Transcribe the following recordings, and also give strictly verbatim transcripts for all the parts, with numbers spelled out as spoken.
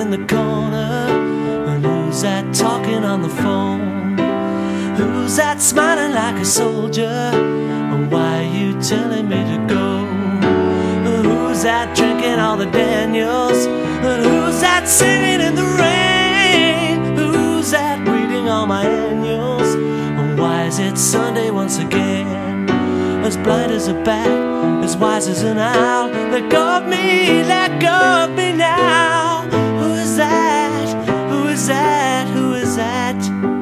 in the corner? And who's that talking on the phone? Who's that smiling like a soldier? And why are you telling me to go? And who's that drinking all the Daniels? And who's that singing in the rain? Who's that reading all my annuals? And why is it Sunday once again? As blind as a bat, as wise as an owl. Let go of me, let go of me now. Who is that? Who is that? Who is that?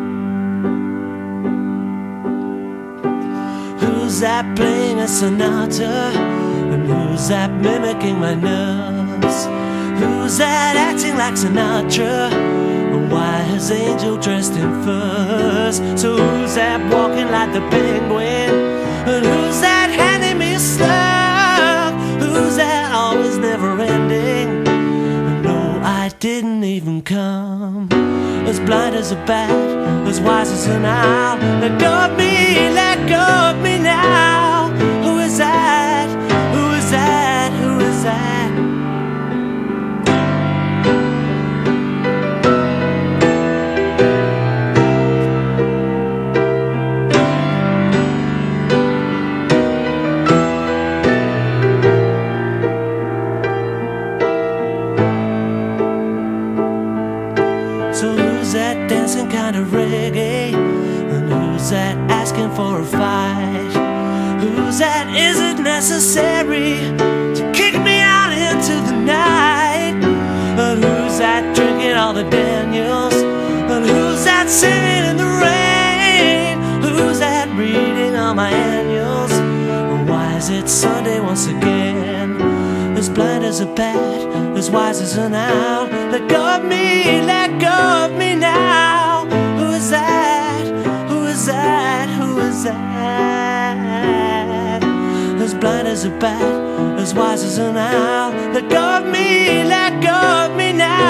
Who's that playing a sonata? And who's that mimicking my nerves? Who's that acting like Sinatra? And why is Angel dressed in furs? So who's that walking like the penguin? And who's that handing me a slug? Who's that always never ending? And no, I didn't even come. As blind as a bat, as wise as an owl. Let go of me, let go of me now. Who is that? Who is that? Who is that? So who's that dancing kind of reggae? And who's that asking for a fight? Who's that, is it necessary to kick me out into the night? And who's that drinking all the Daniels? And who's that singing in the rain? Who's that reading all my annuals? And why is it Sunday once again? As blind as a bat, as wise as an owl. Let go of me, let go of me now. Who is that? Who is that? Who is that? As blind as a bat, as wise as an owl. Let go of me, let go of me now.